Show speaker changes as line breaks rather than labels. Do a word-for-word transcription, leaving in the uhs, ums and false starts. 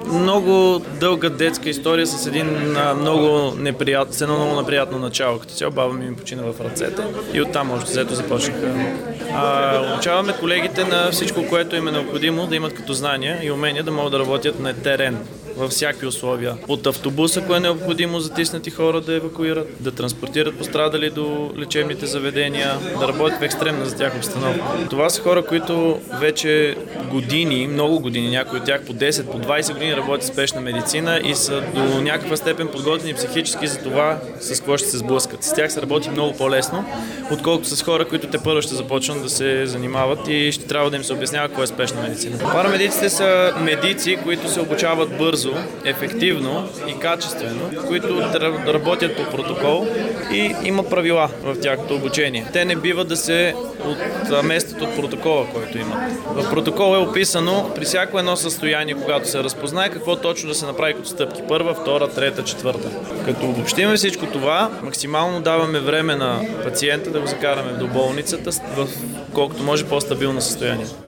много дълга детска история с един а, много неприят, с едно много неприятно начало. Като цяло баба ми ми почина в ръцете и оттам още взето започнаха. А, обучаваме колегите на всичко, което им е необходимо да имат като знания и умения да могат да работят на терен във всякакви условия. От автобуса, кое е необходимо затиснати хора да евакуират, да транспортират пострадали до лечебните заведения, да работят в екстремна за тях обстановка. Това са хора, които вече години, много години, някои от тях по десет, по двайсет години работят в спешна медицина и са до някаква степен подготвени психически за това с какво ще се сблъскат. С тях се работи много по-лесно, отколкото с хора, които те първо ще започнат да се занимават и ще трябва да им се обяснява какво е спешна медицина. Парамедиците са медици, които се обучават бързо, ефективно и качествено, които работят по протокол и има правила в тяхното обучение. Те не биват да се отместят от протокола, който имат. В протокола е описано при всяко едно състояние, когато се разпознае, какво точно да се направи като стъпки. Първа, втора, трета, четвърта. Като обобщиме всичко това, максимално даваме време на пациента да го закараме до болницата в колкото може по-стабилно състояние.